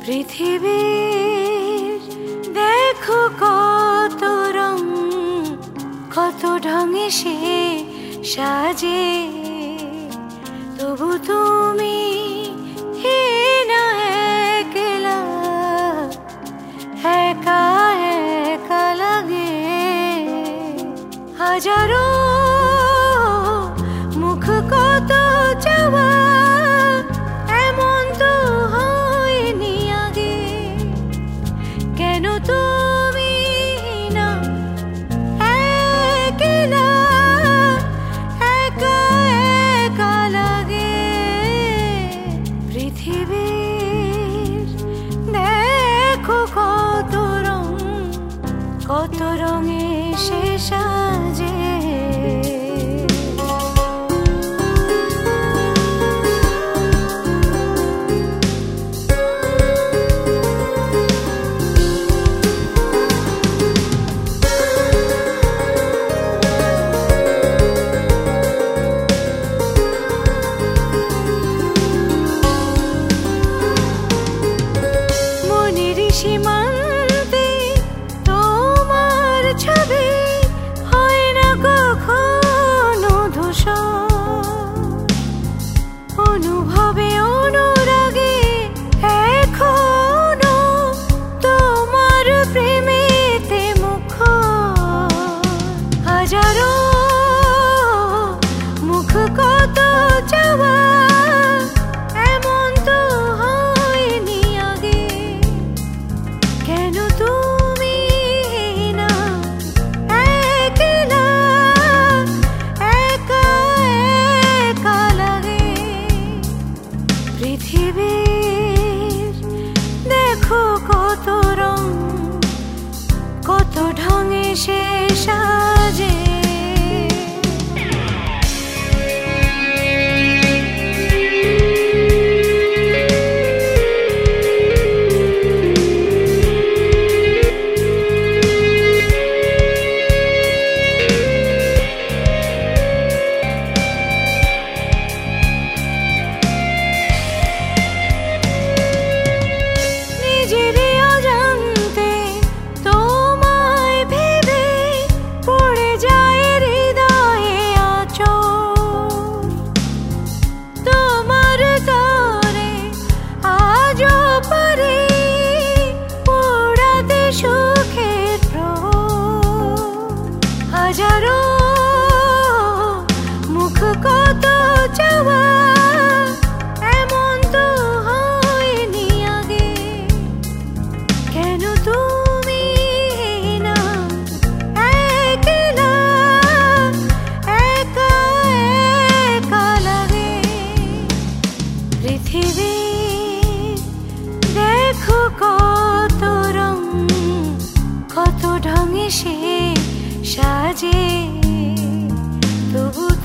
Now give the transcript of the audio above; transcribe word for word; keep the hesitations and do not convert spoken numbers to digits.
পৃথিবীর দেখো কত রং, কত ঢঙে সে সাজে, তবু তুমি না একলা, একা একা লাগে। হাজারো মুখ কত চাওয়া, এমন তো হয়নি আগে। কেন তুমি না একলা, একা একা লাগে। পৃথিবীর দেখো কত রং, কত রঙে সে সাজে। সীমান্তে তোমার ছবি হয় না কখনো ধূসর, অনুভবে অনুরাগে এখনো তোমার প্রেমেতে মুখর। হাজারো মুখ কত চাওয়া, পৃথিবীর দেখো কত রং, কত ঢঙে সে সাজে। হাজারো মুখ কত চাওয়া, এমন তো হয়নি আগে। কেন তুমি না একলা, একা একা লাগে। পৃথিবীর দেখো কত রং, কত ঢঙে সে সাজে, তবু